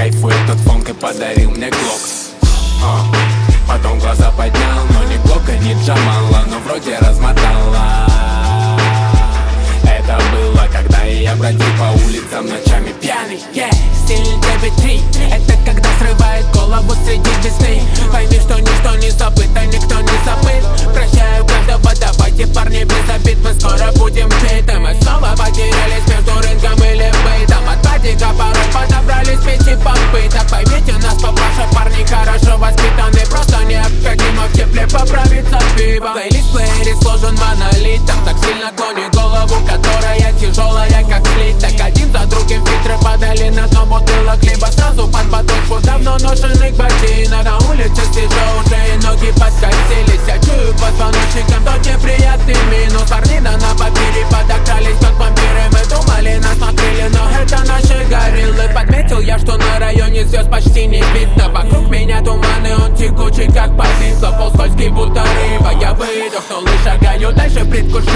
кайфует от фонка, подарил мне глок. Потом глаза поднял, но ни глока, ни Джамала, но вроде размотала. Это было, когда я бродил по улицам ночами пьяный. Стиль 9-3, это когда срывает голову среди весны. Пойми, что ничто не забыто, никто не забыт. Прощаю каждого, давайте, парни, без обид. Мы скоро будем питы. Мы снова потерялись между рынком или бытом. От падика порой подобрались пяти попыток. Поймите нас попроще, парни хорошо воспитаны. Просто необходимо в тепле поправиться пивом. Плейлист в плеере сложен монолитом, так сильно клонит голову, которая тяжелая как слиток. Один за другим фильтры падали на дно бутылок, либо сразу под подошву давно ношенных ботинок. На улице свежо уже и ноги подкосились. Я чую позвоночником тот неприятный минус. Парни на папире подокрались как вампиры. Мы думали, нас накрыли, но это наши гориллы. Подметил я, что на районе звезд почти не видно. Вокруг меня туман, и он текучий как повисло. Пол скользкий, будто рыба. Я выдохнул и шагаю дальше в предвкушении.